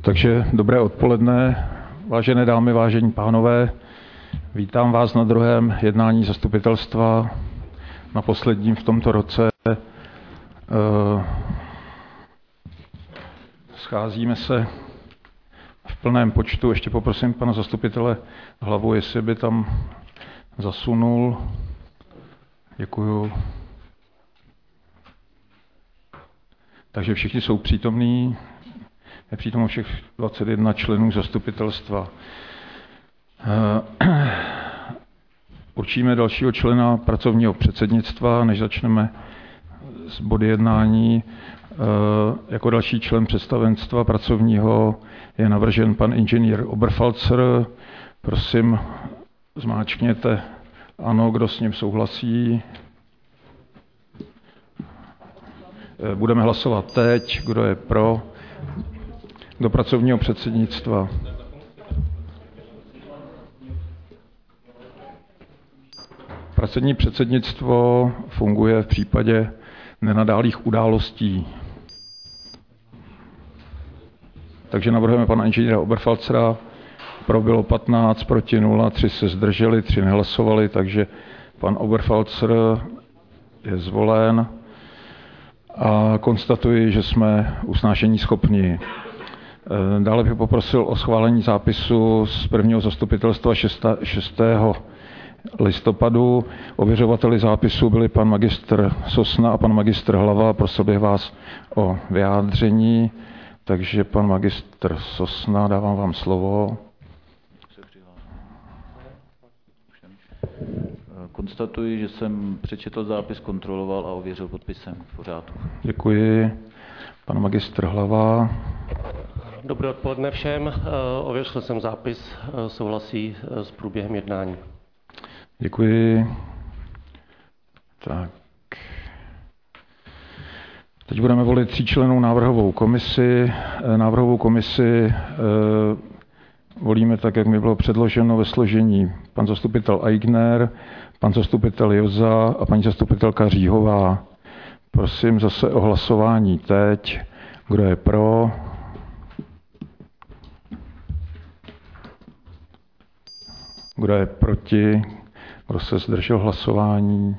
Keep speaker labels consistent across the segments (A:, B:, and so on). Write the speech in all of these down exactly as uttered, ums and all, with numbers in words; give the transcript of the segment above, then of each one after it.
A: Takže dobré odpoledne, vážené dámy, vážení pánové. Vítám vás na druhém jednání zastupitelstva, na posledním v tomto roce. Scházíme se v plném počtu. Ještě poprosím pana zastupitele Hlavu, jestli by tam zasunul. Děkuju. Takže všichni jsou přítomní. Je přítomno všech dvacet jedna členů zastupitelstva. Určíme dalšího člena pracovního předsednictva, než začneme s body jednání. Jako další člen představenstva pracovního je navržen pan inženýr Oberfalzer. Prosím, zmáčkněte ano, kdo s ním souhlasí. Budeme hlasovat teď, kdo je pro. Do pracovního předsednictva. Pracovní předsednictvo funguje v případě nenadálých událostí. Takže navrhujeme pana inženýra Oberfalzera. Pro bylo patnáct, proti nula, tři se zdrželi, tři nehlasovali, takže pan Oberfalzer je zvolen. A konstatuji, že jsme usnášení schopni. Dále bych poprosil o schválení zápisu z prvního zastupitelstva šestého listopadu. Ověřovateli zápisu byli pan magistr Sosna a pan magistr Hlava. Prosil bych vás o vyjádření. Takže pan magistr Sosna, dávám vám slovo.
B: Konstatuji, že jsem přečetl zápis, kontroloval a ověřil podpisem. V pořádku.
A: Děkuji. Pan magistr Hlava.
C: Dobré odpoledne všem. Ověřil jsem zápis, souhlasí s průběhem jednání.
A: Děkuji. Tak. Teď budeme volit tříčlennou návrhovou komisi. Návrhovou komisi volíme tak, jak mi bylo předloženo ve složení pan zastupitel Aigner, pan zastupitel Joza a paní zastupitelka Říhová. Prosím zase o hlasování teď. Kdo je pro? Kdo je proti? Kdo se zdržel hlasování?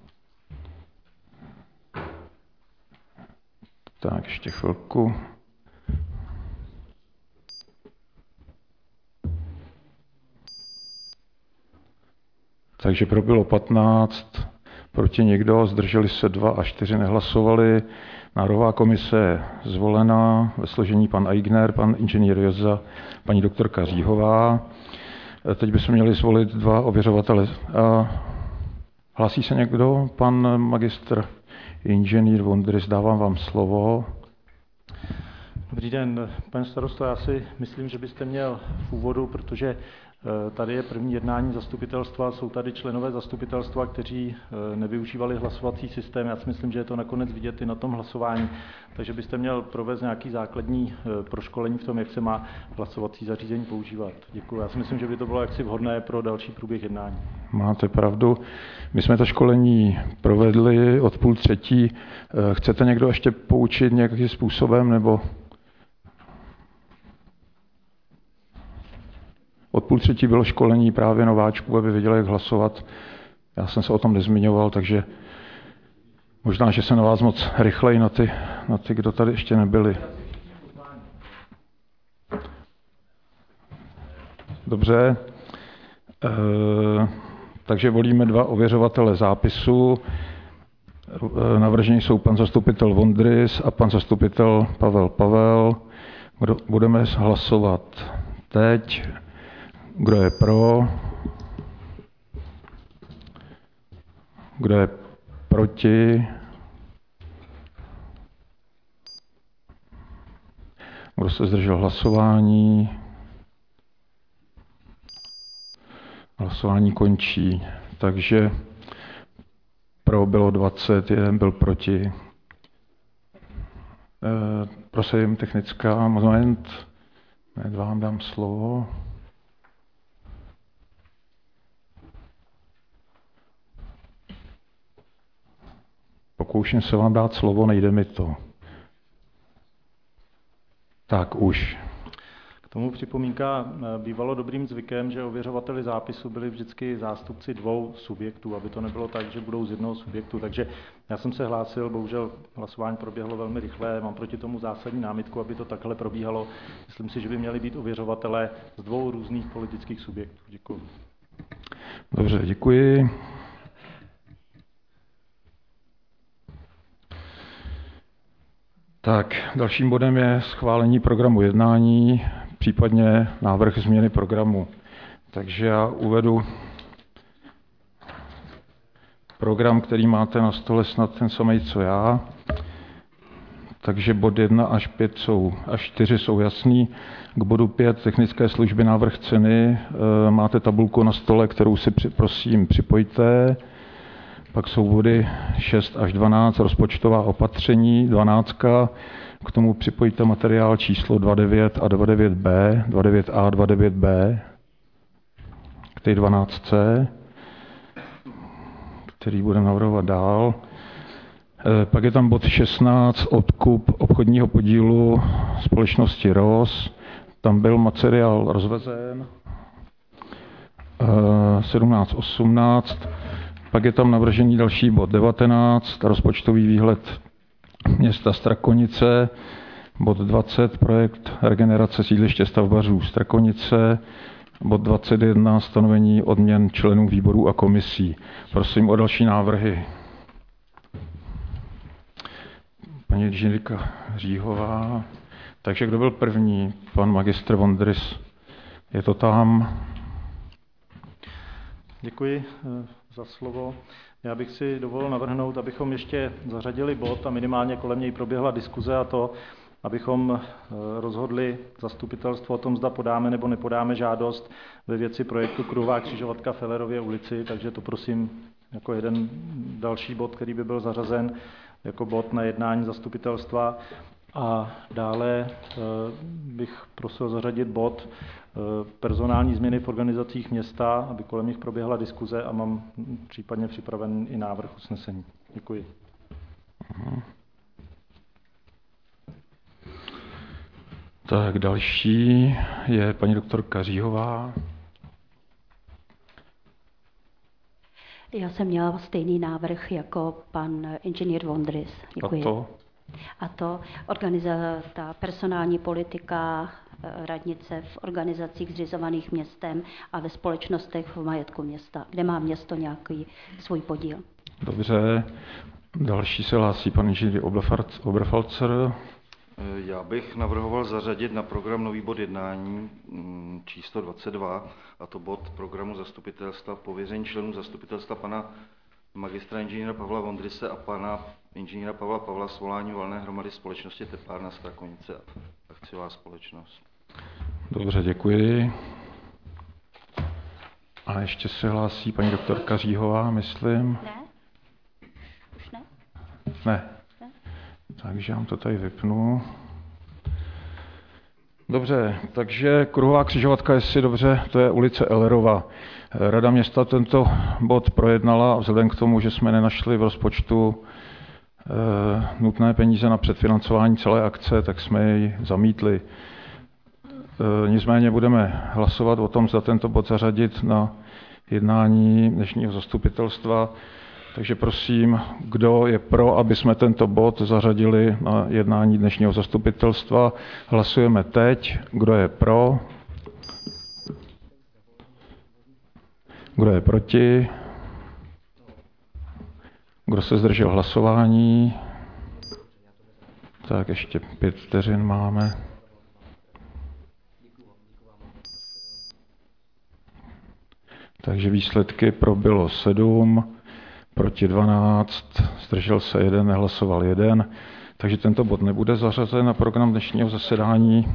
A: Tak, ještě chvilku. Takže pro bylo patnáct, proti někdo, zdrželi se dva a čtyři nehlasovali. Národová komise je zvolená ve složení pan Aigner, pan inženýr Joza, paní doktorka Říhová. Teď bychom měli zvolit dva ověřovatele. Hlásí se někdo? Pan magistr inženýr Vondrys, dávám vám slovo.
D: Dobrý den, pane starosto, já si myslím, že byste měl v úvodu, protože tady je první jednání zastupitelstva, jsou tady členové zastupitelstva, kteří nevyužívali hlasovací systém. Já si myslím, že je to nakonec vidět i na tom hlasování, takže byste měl provést nějaký základní proškolení v tom, jak se má hlasovací zařízení používat. Děkuji. Já si myslím, že by to bylo jaksi vhodné pro další průběh jednání.
A: Máte pravdu. My jsme to školení provedli od půl třetí. Chcete někdo ještě poučit nějakým způsobem, nebo... Od půl třetí bylo školení právě nováčků, aby věděli, jak hlasovat. Já jsem se o tom nezmiňoval, takže možná, že se na vás moc rychleji na ty, na ty, kdo tady ještě nebyli. Dobře. E, takže volíme dva ověřovatele zápisu. E, navržení jsou pan zastupitel Vondrys a pan zastupitel Pavel Pavel. Kdo, budeme hlasovat teď. Kdo je pro? Kdo je proti? Kdo se zdržel hlasování? Hlasování končí. Takže pro bylo dvacet, jeden byl proti. E, prosím, technická moment. Hned vám dám slovo. Pokouším se vám dát slovo, nejde mi to. Tak už.
D: K tomu připomínka, bývalo dobrým zvykem, že ověřovateli zápisu byli vždycky zástupci dvou subjektů, aby to nebylo tak, že budou z jednoho subjektu. Takže já jsem se hlásil, bohužel hlasování proběhlo velmi rychle, mám proti tomu zásadní námitku, aby to takhle probíhalo. Myslím si, že by měli být ověřovatelé z dvou různých politických subjektů. Děkuji.
A: Dobře, děkuji. Tak, dalším bodem je schválení programu jednání, případně návrh změny programu. Takže já uvedu program, který máte na stole, snad ten samý, co já. Takže bod jedna až pět jsou, až čtyři jsou jasný. K bodu pět technické služby návrh ceny. E, máte tabulku na stole, kterou si při, prosím připojte. Pak jsou body šest až dvanáct, rozpočtová opatření, dvanáct. K tomu připojte materiál číslo dvacet devět a dvacet devět B, dvacet devět A, dvacet devět B, k té dvanáct, který budeme navrhovat dál. Pak je tam bod šestnáct, odkup obchodního podílu společnosti R O S. Tam byl materiál rozvezen. sedmnáct osmnáct. Pak je tam navržený další bod devatenáct, rozpočtový výhled města Strakonice. Bod dvacet, projekt regenerace sídliště stavbařů Strakonice. Bod dvacet jedna, stanovení odměn členů výborů a komisí. Prosím o další návrhy. Paní inženýrka Říhová. Takže kdo byl první? Pan magistr Vondrys. Je to tam.
D: Děkuji za slovo. Já bych si dovolil navrhnout, abychom ještě zařadili bod a minimálně kolem něj proběhla diskuze, a to, abychom rozhodli zastupitelstvo o tom, zda podáme nebo nepodáme žádost ve věci projektu Kruhová křižovatka v Ellerově ulici. Takže to prosím jako jeden další bod, který by byl zařazen jako bod na jednání zastupitelstva. A dále bych prosil zařadit bod personální změny v organizacích města, aby kolem nich proběhla diskuze, a mám případně připraven i návrh usnesení. Děkuji.
A: Aha. Tak další je paní doktorka Říhová.
E: Já jsem měla stejný návrh jako pan inženýr Vondrys. Děkuji.
A: A to?
E: A to organiza, ta personální politika radnice v organizacích zřizovaných městem a ve společnostech v majetku města, kde má město nějaký svůj podíl.
A: Dobře. Další se hlásí pan inženýr Oberfalzer.
F: Já bych navrhoval zařadit na program nový bod jednání číslo dvacet dva, a to bod programu zastupitelstva, pověření členů zastupitelstva pana magistra inženýra Pavla Vondryse a pana inženýra Pavla Pavla svolání valné hromady společnosti Teplárna Strakonice a akciová společnost.
A: Dobře, děkuji. A ještě se hlásí paní doktorka Říhová, myslím.
E: Ne? Už ne?
A: Ne.
E: Ne?
A: Takže já vám to tady vypnu. Dobře, takže Kruhová křižovatka, jestli dobře, to je ulice Ellerova. Rada města tento bod projednala a vzhledem k tomu, že jsme nenašli v rozpočtu e, nutné peníze na předfinancování celé akce, tak jsme jej zamítli. E, nicméně budeme hlasovat o tom, zda tento bod zařadit na jednání dnešního zastupitelstva. Takže prosím, kdo je pro, aby jsme tento bod zařadili na jednání dnešního zastupitelstva. Hlasujeme teď. Kdo je pro? Kdo je proti? Kdo se zdržel hlasování? Tak ještě pět vteřin máme. Takže výsledky pro bylo sedm. Proti dvanáct, zdržel se jeden, nehlasoval jeden. Takže tento bod nebude zařazen na program dnešního zasedání.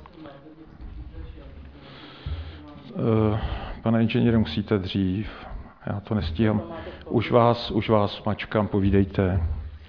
A: Pane inženýre, musíte dřív. Já to nestíhám. Už vás, už vás mačkám, povídejte.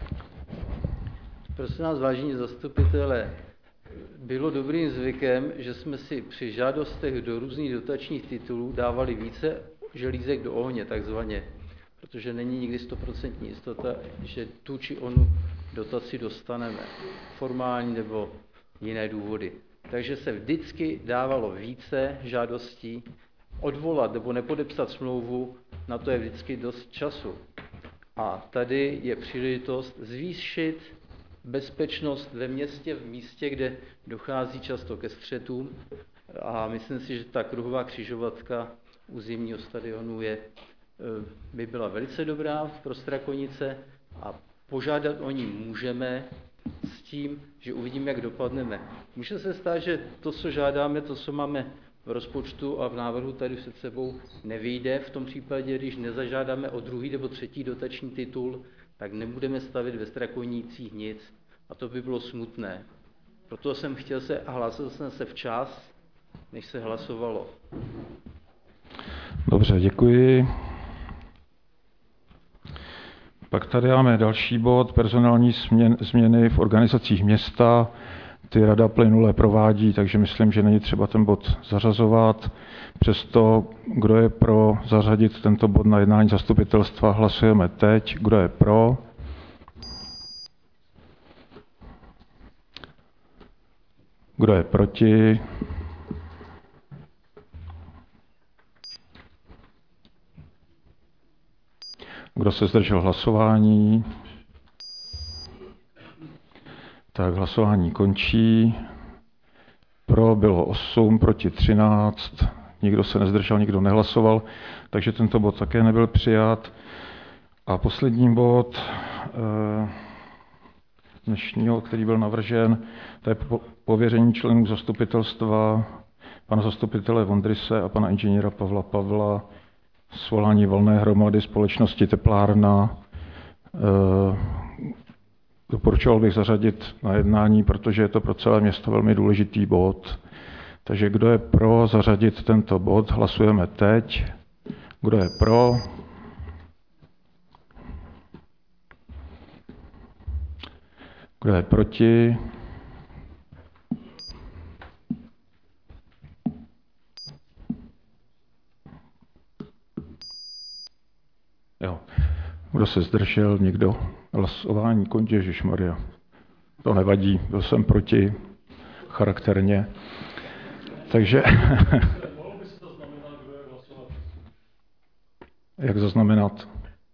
G: Prosím nás, vážení zastupitelé, bylo dobrým zvykem, že jsme si při žádostech do různých dotačních titulů dávali více želízek do ohně, takzvaně. Protože není nikdy stoprocentní jistota, že tu či onu dotaci dostaneme. Formální nebo jiné důvody. takže se vždycky dávalo více žádostí. Odvolat nebo nepodepsat smlouvu, na to je vždycky dost času. A tady je příležitost zvýšit bezpečnost ve městě, v místě, kde dochází často ke střetům. A myslím si, že ta kruhová křižovatka u zimního stadionu je, by byla velice dobrá pro Strakonice a požádat o ní můžeme s tím, že uvidíme, jak dopadneme. Může se stát, že to, co žádáme, to, co máme v rozpočtu a v návrhu tady před sebou, nevyjde. V tom případě, když nezažádáme o druhý nebo třetí dotační titul, tak nebudeme stavit ve Strakonicích nic a to by bylo smutné. Proto jsem chtěl se a hlásil jsem se včas, než se hlasovalo.
A: Dobře, děkuji. Pak tady máme další bod, personální změny v organizacích města. Ty rada plynule provádí, takže myslím, že není třeba ten bod zařazovat. Přesto, kdo je pro zařadit tento bod na jednání zastupitelstva, hlasujeme teď. Kdo je pro? Kdo je proti? Kdo se zdržel hlasování? Tak hlasování končí. Pro bylo osm, proti třináct. Nikdo se nezdržel, nikdo nehlasoval, takže tento bod také nebyl přijat. A poslední bod dnešního, který byl navržen, to je pověření členů zastupitelstva pana zastupitele Vondrise a pana inženýra Pavla Pavla svolání valné hromady společnosti Teplárna. Doporučoval bych zařadit na jednání, protože je to pro celé město velmi důležitý bod. Takže kdo je pro zařadit tento bod, hlasujeme teď. Kdo je pro? Kdo je proti? Jo. Kdo se zdržel? Nikdo? Hlasování končí, ježišmarja. To nevadí, byl jsem proti charakterně. Takže... Jak zaznamenat?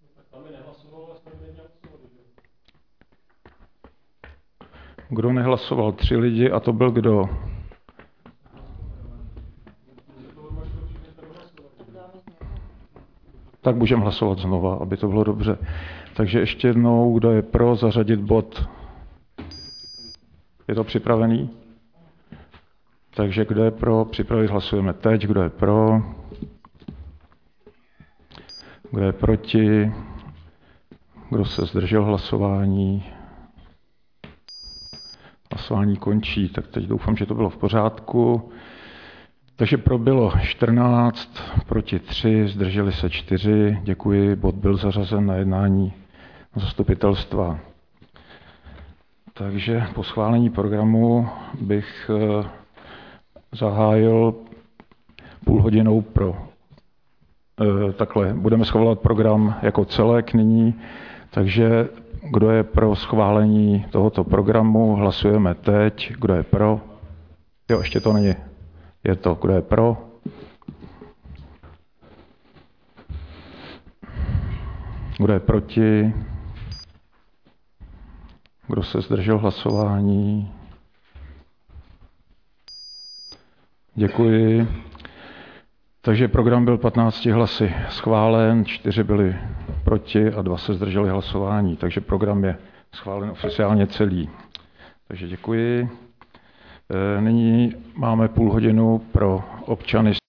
A: Kdo nehlasoval? Tři lidi a to byl kdo? Tak můžeme hlasovat znova, aby to bylo dobře. Takže ještě jednou, kdo je pro zařadit bod? Je to připravený? Takže kdo je pro připravit, hlasujeme teď. Kdo je pro? Kdo je proti? Kdo se zdržel hlasování? Hlasování končí, tak teď doufám, že to bylo v pořádku. Takže pro bylo čtrnáct, proti tři, zdrželi se čtyři. Děkuji, bod byl zařazen na jednání zastupitelstva. Takže po schválení programu bych zahájil půl hodinou pro takhle. Budeme schvalovat program jako celek nyní, takže kdo je pro schválení tohoto programu, hlasujeme teď. Kdo je pro? Jo, ještě to není. Je to, kdo je pro? Kdo je proti? Kdo se zdržel hlasování? Děkuji. Takže program byl patnácti hlasy schválen, čtyři byli proti a dva se zdrželi hlasování. Takže program je schválen oficiálně celý. Takže děkuji. Nyní máme půl hodinu pro občany